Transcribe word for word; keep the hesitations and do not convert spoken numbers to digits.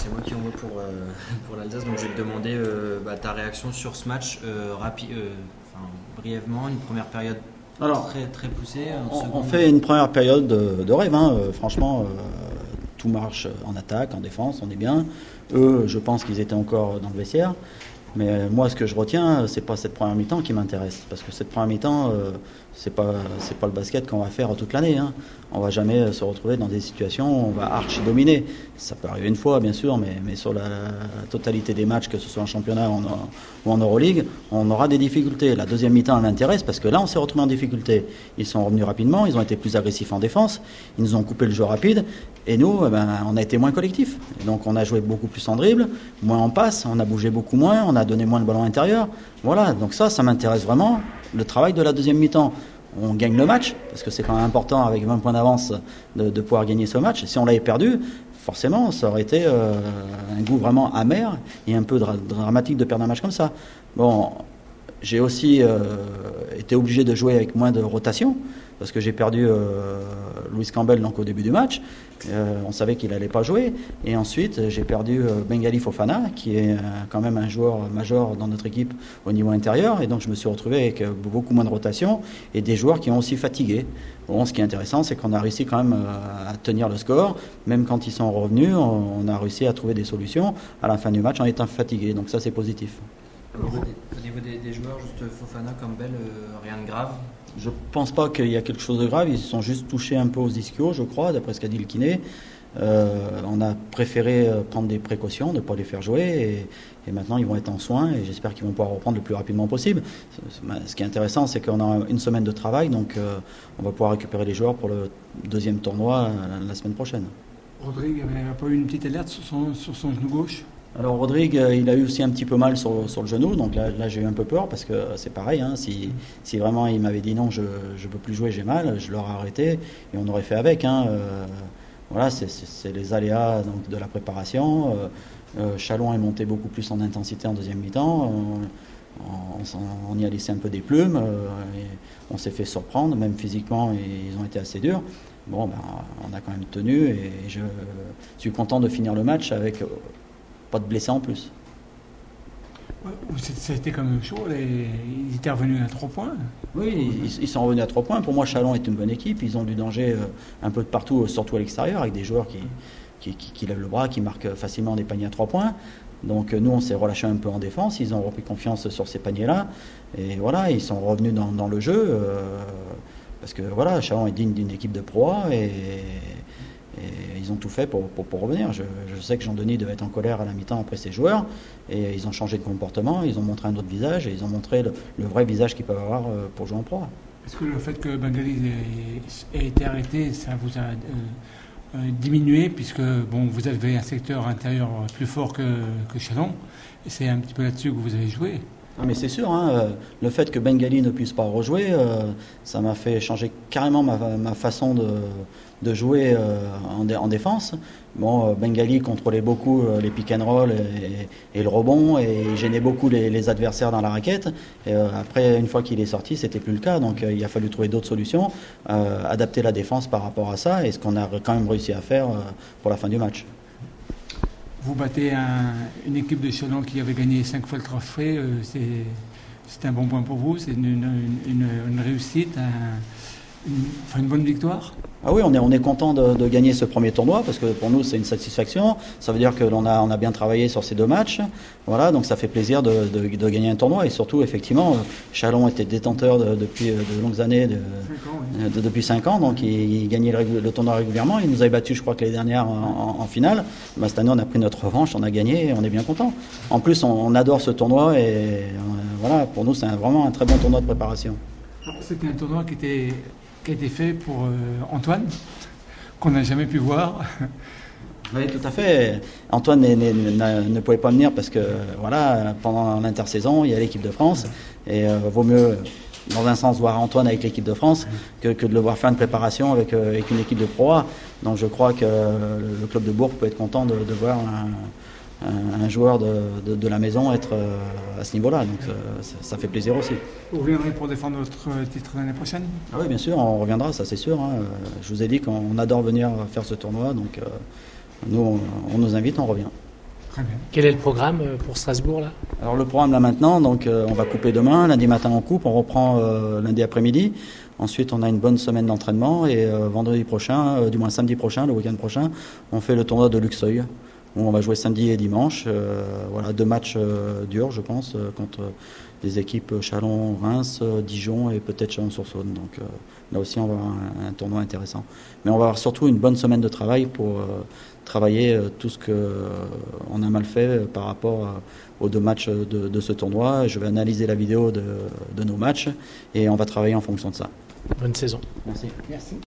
c'est moi qui envoie pour, euh, pour l'Alsace, donc je vais te demander euh, bah, ta réaction sur ce match euh, rapi- euh, enfin, brièvement, une première période Alors, très, très poussée. on, on fait une première période de, de rêve, hein. euh, franchement, euh, tout marche en attaque, en défense, on est bien. Eux, je pense qu'ils étaient encore dans le vestiaire. Mais euh, moi, ce que je retiens, c'est pas cette première mi-temps qui m'intéresse, parce que cette première mi-temps, euh, c'est pas c'est pas le basket qu'on va faire toute l'année, hein. On va jamais se retrouver dans des situations où on va archi dominer. Ça peut arriver une fois, bien sûr, mais mais sur la, la totalité des matchs, que ce soit en championnat ou en, ou en Euroleague, on aura des difficultés. La deuxième mi-temps, elle m'intéresse parce que là, on s'est retrouvé en difficulté. Ils sont revenus rapidement, ils ont été plus agressifs en défense, ils nous ont coupé le jeu rapide, et nous, eh ben, on a été moins collectifs. Et donc, on a joué beaucoup plus en dribble, moins en passe, on a bougé beaucoup moins, on a donné moins le ballon intérieur. Voilà, donc ça, ça m'intéresse vraiment, le travail de la deuxième mi-temps. On gagne le match, parce que c'est quand même important, avec vingt points d'avance, de, de pouvoir gagner ce match. Si on l'avait perdu, forcément, ça aurait été euh, un goût vraiment amer et un peu dra- dramatique de perdre un match comme ça. Bon, j'ai aussi euh, été obligé de jouer avec moins de rotation, parce que j'ai perdu euh, Louis Campbell donc, au début du match. Euh, on savait qu'il n'allait pas jouer. Et ensuite, j'ai perdu euh, Bengali Fofana, qui est euh, quand même un joueur majeur dans notre équipe au niveau intérieur. Et donc, je me suis retrouvé avec euh, beaucoup moins de rotation et des joueurs qui ont aussi fatigué. Bon, ce qui est intéressant, c'est qu'on a réussi quand même euh, à tenir le score. Même quand ils sont revenus, on, on a réussi à trouver des solutions à la fin du match en étant fatigué. Donc ça, c'est positif. Au niveau des, au niveau des, des joueurs, juste Fofana, Campbell, euh, rien de grave? Je pense pas qu'il y a quelque chose de grave. Ils se sont juste touchés un peu aux ischios, je crois, d'après ce qu'a dit le kiné. Euh, on a préféré prendre des précautions, ne pas les faire jouer. Et, et maintenant, ils vont être en soins et j'espère qu'ils vont pouvoir reprendre le plus rapidement possible. Ce qui est intéressant, c'est qu'on a une semaine de travail, donc euh, on va pouvoir récupérer les joueurs pour le deuxième tournoi la, la semaine prochaine. Rodrigue n'avait pas eu une petite alerte sur son, sur son genou gauche? Alors Rodrigue, il a eu aussi un petit peu mal sur, sur le genou, donc là, là j'ai eu un peu peur parce que c'est pareil, hein, si, si vraiment il m'avait dit non, je ne peux plus jouer, j'ai mal, je l'aurais arrêté et on aurait fait avec. Hein, euh, voilà, c'est, c'est, c'est les aléas donc, de la préparation. Euh, euh, Chalon est monté beaucoup plus en intensité en deuxième mi-temps. On, on, on y a laissé un peu des plumes, euh, et on s'est fait surprendre, même physiquement, et ils ont été assez durs. Bon, ben, on a quand même tenu et je suis content de finir le match avec pas de blessés en plus. Ouais, ça a été quand même chaud, les... ils étaient revenus à trois points. Oui, ils, ils sont revenus à trois points. Pour moi, Chalon est une bonne équipe. Ils ont du danger euh, un peu de partout, surtout à l'extérieur, avec des joueurs qui, qui, qui, qui lèvent le bras, qui marquent facilement des paniers à trois points. Donc nous, on s'est relâché un peu en défense. Ils ont repris confiance sur ces paniers-là. Et voilà, ils sont revenus dans, dans le jeu. Euh, parce que voilà, Chalon est digne d'une équipe de Pro A et, et ils ont tout fait pour, pour, pour revenir. Je, je sais que Jean-Denis devait être en colère à la mi-temps après ses joueurs. Et ils ont changé de comportement, ils ont montré un autre visage et ils ont montré le, le vrai visage qu'ils peuvent avoir pour jouer en Pro A. Est-ce que le fait que Bengali ait, ait été arrêté, ça vous a euh, euh, diminué, puisque bon, vous avez un secteur intérieur plus fort que, que Chalon, et c'est un petit peu là-dessus que vous avez joué? Ah mais c'est sûr, hein, le fait que Bengali ne puisse pas rejouer, euh, ça m'a fait changer carrément ma, ma façon de, de jouer euh, en, dé, en défense. Bon, euh, Bengali contrôlait beaucoup euh, les pick and roll et, et le rebond et il gênait beaucoup les, les adversaires dans la raquette. Et, euh, après, une fois qu'il est sorti, c'était plus le cas. Donc, euh, il a fallu trouver d'autres solutions, euh, adapter la défense par rapport à ça, et ce qu'on a quand même réussi à faire euh, pour la fin du match. Vous battez un, une équipe de Chalon qui avait gagné cinq fois le trophée, euh, c'est, c'est un bon point pour vous, c'est une, une, une, une réussite, un, une, enfin une bonne victoire? Ah oui, on est, on est content de, de gagner ce premier tournoi parce que pour nous c'est une satisfaction. Ça veut dire que l'on a, on a bien travaillé sur ces deux matchs. Voilà, donc ça fait plaisir de, de, de gagner un tournoi et surtout effectivement, Chalon était détenteur de, depuis de longues années, de, cinq ans, oui. de, depuis cinq ans, donc il, il gagnait le, le tournoi régulièrement. Il nous avait battu, je crois que l'année dernière en, en, en finale. Bah, cette année on a pris notre revanche, on a gagné, et on est bien content. En plus, on, on adore ce tournoi et euh, voilà, pour nous c'est un, vraiment un très bon tournoi de préparation. C'était un tournoi qui était qui a été fait pour euh, Antoine, qu'on n'a jamais pu voir. Oui, tout à fait. Antoine n'est, n'est, ne pouvait pas venir parce que voilà, pendant l'intersaison, il y a l'équipe de France et euh, vaut mieux, dans un sens, voir Antoine avec l'équipe de France que, que de le voir faire une préparation avec, euh, avec une équipe de Pro A. Donc je crois que le club de Bourg peut être content de, de voir un, un, un joueur de, de, de la maison être euh, à ce niveau-là. Donc ça, ça fait plaisir aussi. Vous reviendrez pour défendre votre titre l'année prochaine? Ah oui, bien sûr, on reviendra, ça c'est sûr. Hein. Je vous ai dit qu'on adore venir faire ce tournoi, donc euh, nous, on, on nous invite, on revient. Très bien. Quel est le programme pour Strasbourg là? Alors le programme là maintenant, donc euh, on va couper demain, lundi matin on coupe, on reprend euh, lundi après-midi. Ensuite on a une bonne semaine d'entraînement et euh, vendredi prochain, euh, du moins samedi prochain, le week-end prochain, on fait le tournoi de Luxeuil. Où on va jouer samedi et dimanche. Euh, voilà, deux matchs euh, durs, je pense, euh, contre des équipes Chalon, Reims, euh, Dijon et peut-être Chalon-sur-Saône. Donc euh, là aussi, on va avoir un, un tournoi intéressant. Mais on va avoir surtout une bonne semaine de travail pour euh, travailler euh, tout ce qu'on euh, a mal fait euh, par rapport à, aux deux matchs de, de ce tournoi. Je vais analyser la vidéo de, de nos matchs et on va travailler en fonction de ça. Bonne saison. Merci. Merci.